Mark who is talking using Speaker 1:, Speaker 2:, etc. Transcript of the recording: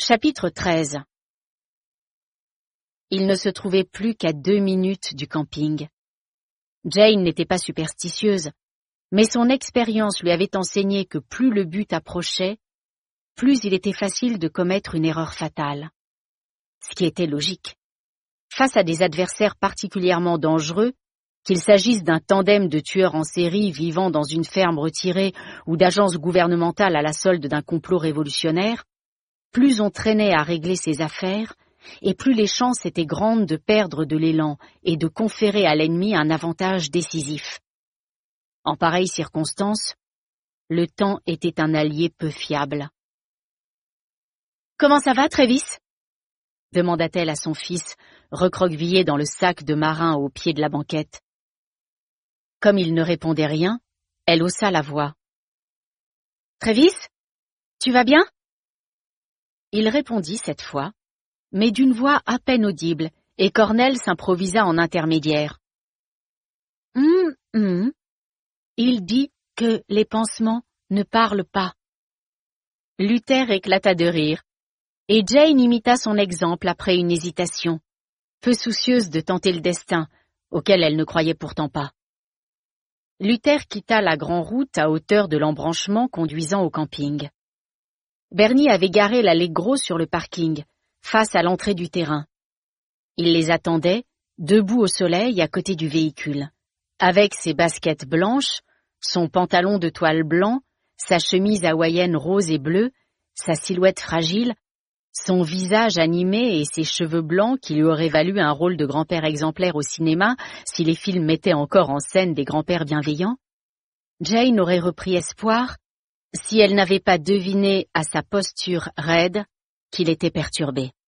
Speaker 1: Chapitre 13. Il ne se trouvait plus qu'à 2 minutes du camping. Jane n'était pas superstitieuse, mais son expérience lui avait enseigné que plus le but approchait, plus il était facile de commettre une erreur fatale. Ce qui était logique. Face à des adversaires particulièrement dangereux, qu'il s'agisse d'un tandem de tueurs en série vivant dans une ferme retirée ou d'agences gouvernementales à la solde d'un complot révolutionnaire, plus on traînait à régler ses affaires, et plus les chances étaient grandes de perdre de l'élan et de conférer à l'ennemi un avantage décisif. En pareille circonstance, le temps était un allié peu fiable. « Comment ça va, Travis ?» demanda-t-elle à son fils, recroquevillé dans le sac de marin au pied de la banquette. Comme il ne répondait rien, elle haussa la voix. « Travis, tu vas bien ?» Il répondit cette fois, mais d'une voix à peine audible, et Cornell s'improvisa en intermédiaire. « Il dit que les pansements ne parlent pas. » Luther éclata de rire, et Jane imita son exemple après une hésitation, peu soucieuse de tenter le destin, auquel elle ne croyait pourtant pas. Luther quitta la grande route à hauteur de l'embranchement conduisant au camping. Bernie avait garé l'Allegro sur le parking, face à l'entrée du terrain. Il les attendait, debout au soleil à côté du véhicule, avec ses baskets blanches, son pantalon de toile blanc, sa chemise hawaïenne rose et bleue, sa silhouette fragile, son visage animé et ses cheveux blancs qui lui auraient valu un rôle de grand-père exemplaire au cinéma si les films mettaient encore en scène des grands-pères bienveillants. Jane aurait repris espoir si elle n'avait pas deviné à sa posture raide qu'il était perturbé.